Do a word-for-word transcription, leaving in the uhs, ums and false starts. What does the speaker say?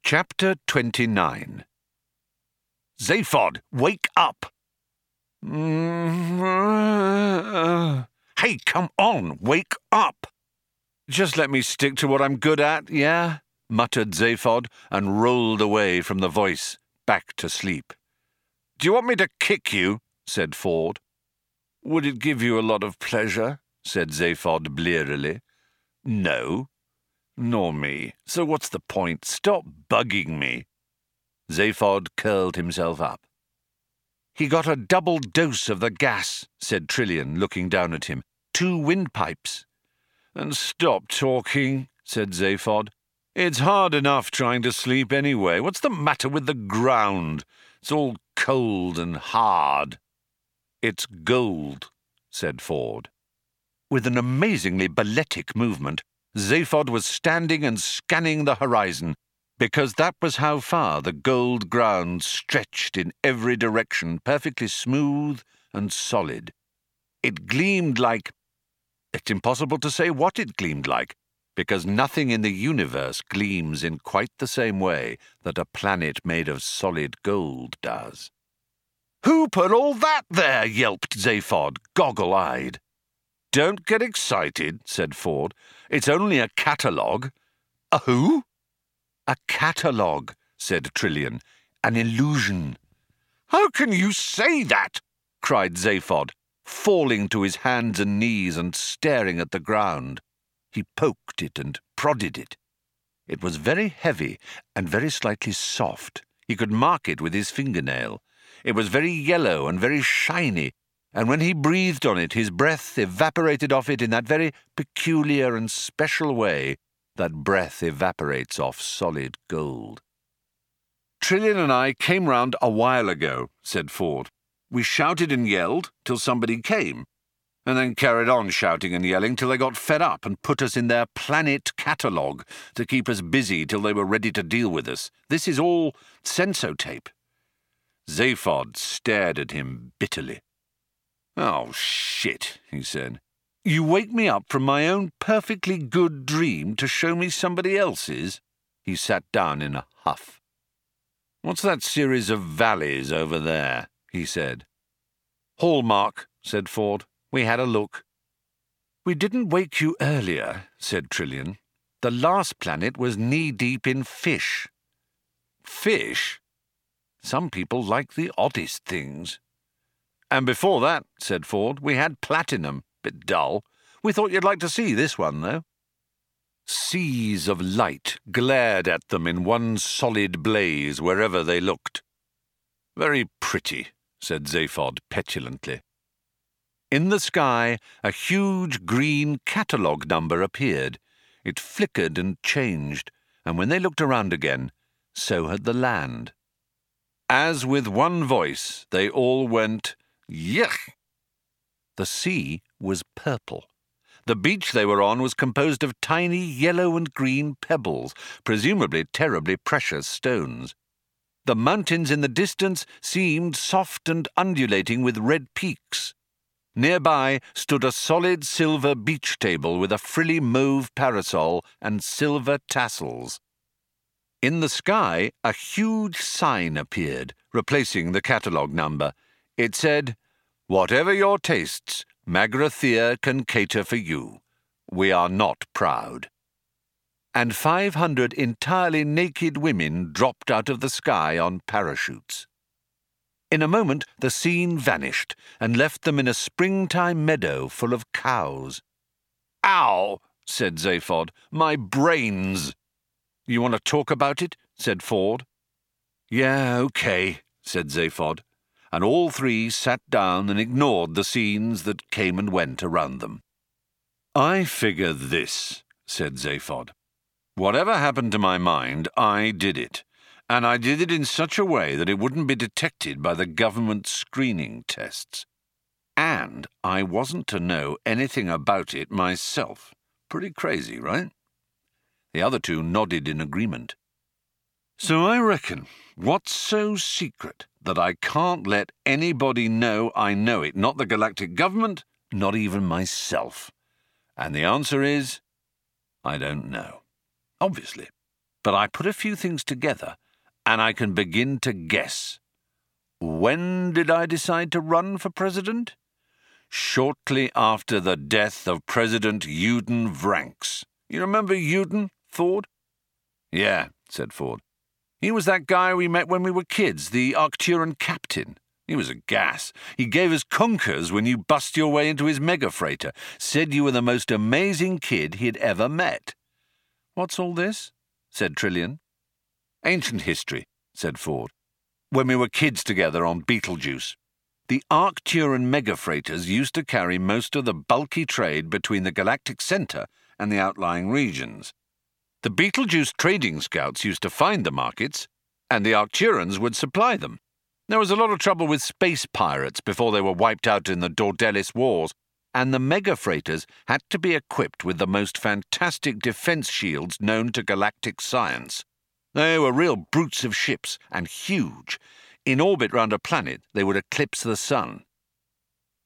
Chapter twenty-nine. Zaphod, wake up! Hey, come on, wake up! Just let me stick to what I'm good at, yeah? Muttered Zaphod, and rolled away from the voice, back to sleep. Do you want me to kick you? Said Ford. Would it give you a lot of pleasure? Said Zaphod blearily. No. Nor me. So what's the point? Stop bugging me. Zaphod curled himself up. He got a double dose of the gas, said Trillian, looking down at him. Two windpipes. And stop talking, said Zaphod. It's hard enough trying to sleep anyway. What's the matter with the ground? It's all cold and hard. It's gold, said Ford. With an amazingly balletic movement, Zaphod was standing and scanning the horizon, because that was how far the gold ground stretched in every direction, perfectly smooth and solid. It gleamed like... It's impossible to say what it gleamed like, because nothing in the universe gleams in quite the same way that a planet made of solid gold does. Who put all that there? Yelped Zaphod, goggle-eyed. Don't get excited, said Ford. It's only a catalogue. A who? A catalogue, said Trillian. An illusion. How can you say that? Cried Zaphod, falling to his hands and knees and staring at the ground. He poked it and prodded it. It was very heavy and very slightly soft. He could mark it with his fingernail. It was very yellow and very shiny, and when he breathed on it, his breath evaporated off it in that very peculiar and special way that breath evaporates off solid gold. Trillian and I came round a while ago, said Ford. We shouted and yelled till somebody came, and then carried on shouting and yelling till they got fed up and put us in their planet catalogue to keep us busy till they were ready to deal with us. This is all sensotape. Zaphod stared at him bitterly. Oh, shit, he said. You wake me up from my own perfectly good dream to show me somebody else's? He sat down in a huff. What's that series of valleys over there? He said. Hallmark, said Ford. We had a look. We didn't wake you earlier, said Trillian. The last planet was knee-deep in fish. Fish? Some people like the oddest things. And before that, said Ford, we had platinum. Bit dull. We thought you'd like to see this one, though. Seas of light glared at them in one solid blaze wherever they looked. Very pretty, said Zaphod petulantly. In the sky, a huge green catalogue number appeared. It flickered and changed, and when they looked around again, so had the land. As with one voice, they all went, Yuck! The sea was purple. The beach they were on was composed of tiny yellow and green pebbles, presumably terribly precious stones. The mountains in the distance seemed soft and undulating with red peaks. Nearby stood a solid silver beach table with a frilly mauve parasol and silver tassels. In the sky, a huge sign appeared, replacing the catalogue number. It said, Whatever your tastes, Magrathea can cater for you. We are not proud. And five hundred entirely naked women dropped out of the sky on parachutes. In a moment, the scene vanished and left them in a springtime meadow full of cows. Ow, said Zaphod. My brains. You want to talk about it? Said Ford. Yeah, okay, said Zaphod, and all three sat down and ignored the scenes that came and went around them. I figure this, said Zaphod. Whatever happened to my mind, I did it, and I did it in such a way that it wouldn't be detected by the government screening tests. And I wasn't to know anything about it myself. Pretty crazy, right? The other two nodded in agreement. So I reckon, what's so secret that I can't let anybody know I know it, not the galactic government, not even myself? And the answer is, I don't know. Obviously. but I put a few things together, and I can begin to guess. When did I decide to run for president? Shortly after the death of President Eugen Vranckx. You remember Eugen, Ford? Yeah, said Ford. He was that guy we met when we were kids, the Arcturan captain. He was a gas. He gave us conkers when you bust your way into his mega-freighter, said you were the most amazing kid he'd ever met. What's all this? Said Trillian. Ancient history, said Ford. When we were kids together on Beetlejuice. The Arcturan mega-freighters used to carry most of the bulky trade between the galactic centre and the outlying regions. The Beetlejuice trading scouts used to find the markets, and the Arcturans would supply them. There was a lot of trouble with space pirates before they were wiped out in the Dordelis Wars, and the mega-freighters had to be equipped with the most fantastic defence shields known to galactic science. They were real brutes of ships, and huge. In orbit round a planet, they would eclipse the sun.